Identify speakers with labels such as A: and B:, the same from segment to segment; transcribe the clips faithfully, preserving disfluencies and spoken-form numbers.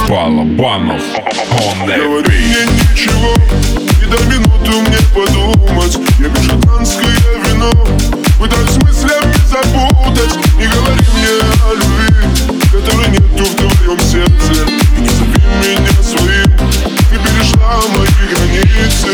A: Балабанов, он
B: Говори мне ничего, и дай минуту мне подумать. Я пью шотландское вино, пытаюсь мыслями запутать. Не говори мне о любви, которой нету в твоем сердце. И не зови меня своим, ты перешла мои границы.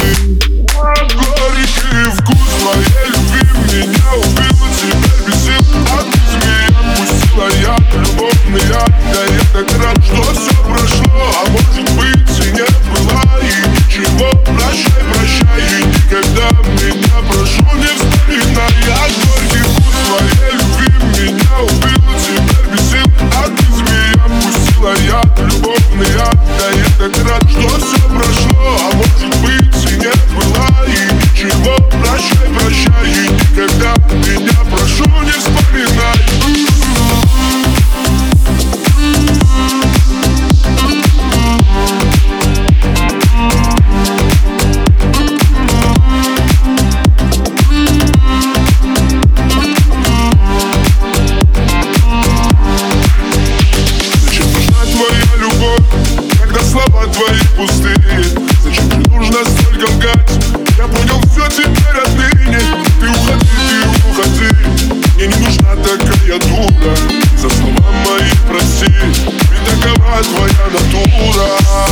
B: Горький вкус твоей любви меня убил, теперь без сил. А ты змея пустила яд, любовный яд. Да я так рад, что все прошло, а может быть и не было. И ничего, прощай, прощай, и никогда меня прошу не вспоминай. А горький вкус твоей любви меня убил, теперь без сил. А ты змея пустила яд, любовный яд. Да я так рад, что все прошло, а может быть и не было. И ничего, прощай, прощай, и никогда меня прошу не вспоминай. Слова твои пустые, зачем же нужно столько лгать? Я понял все теперь отныне. Ты уходи, ты уходи, мне не нужна такая дура. За слова мои прости, ведь такова твоя натура.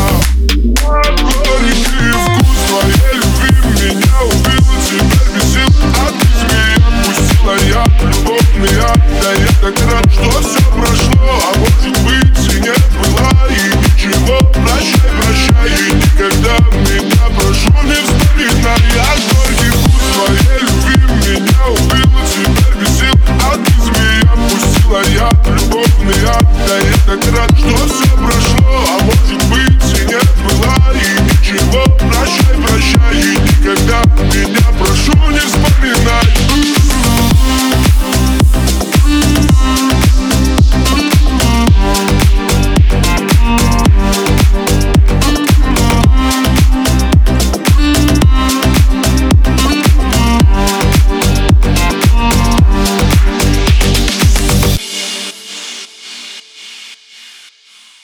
B: Горький вкус твоей любви меня убил, теперь без сил. А ты змея пустила яд, любовный яд. Да я так рад, что все прошло, а может быть и не было. И ничего, прощай, прощай, и никогда меня прошу не вспоминай. А горький вкус твоей любви меня убил, теперь без сил. А ты змея пустила яд, любовный яд. Да я так рад, что все прошло, а может быть и не было. И ничего, прощай, прощай, и никогда меня прошу не вспоминай.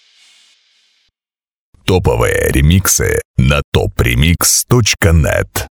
C: Топовые ремиксы на топ ремикс точка нет.